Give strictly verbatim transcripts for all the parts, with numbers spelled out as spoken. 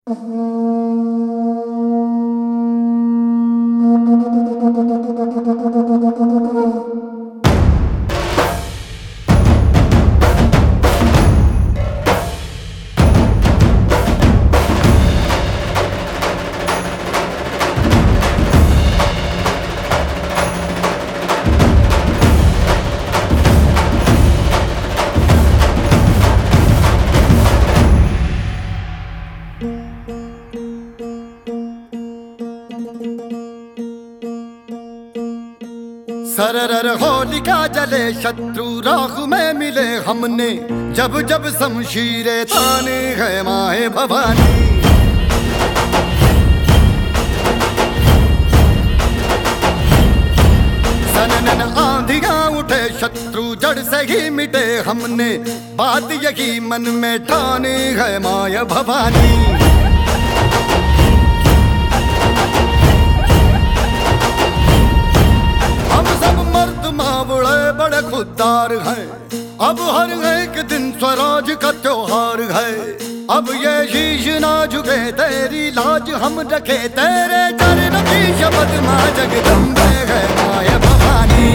सरर होलिका जले शत्रु राख में मिले हमने, जब जब शमशीरें ताने है माए भवानी। सनन आंधियां उठे शत्रु जड़ से ही मिटे हमने, बात यही मन में ठाने है माया भवानी। बड़े खुददार है, अब हर एक दिन स्वराज का त्योहार है। अब ये शीश ना झुके तेरी लाज हम रखे, तेरे चरण की शपथ माँ जगदम्बे है माया भवानी।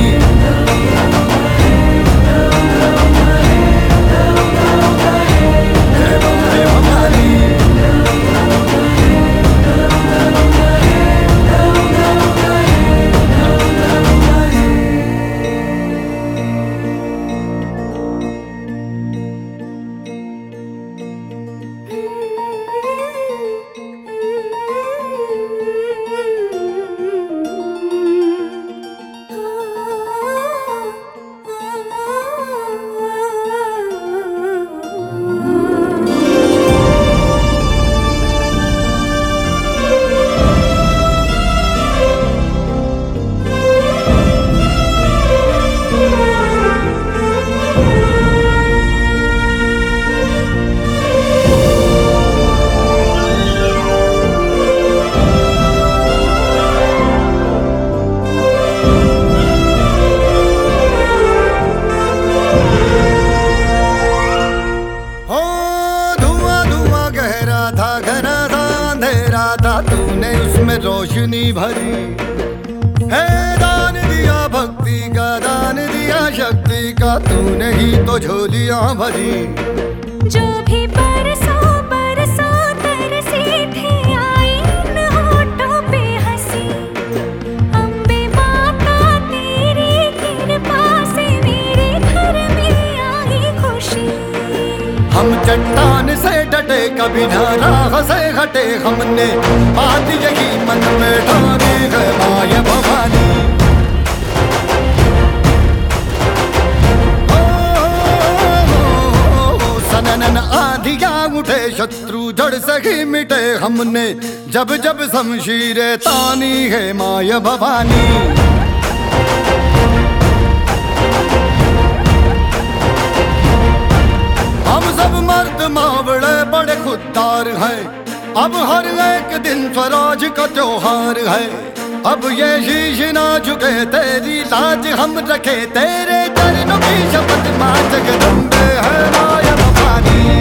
तूने उसमें रोशनी भरी है, दान दिया भक्ति का, दान दिया शक्ति का, तूने ही तो झोलियां भरी। जो भी बरसो बरसो तरसी थे, आई इन होठों पे हंसी। अम्बे माता तेरी कृपा से मेरे घर में आई खुशी। हम चट्टान से डटे कभी न राह से हटे, हमने बात यही मन में ठानी है माया भवानी। ओ, ओ, ओ, सनन आंधियां उठे शत्रु जड़ से ही मिटे हमने, जब जब शमशीरें तानी है माया भवानी। मर्द मावड़े बड़े खुददार हैं, अब हर एक दिन स्वराज का त्योहार है। अब ये शीश ना झुके तेरी लाज हम रखे, तेरे चरणों की शपथ माँ जगदम्बे है माया भवानी।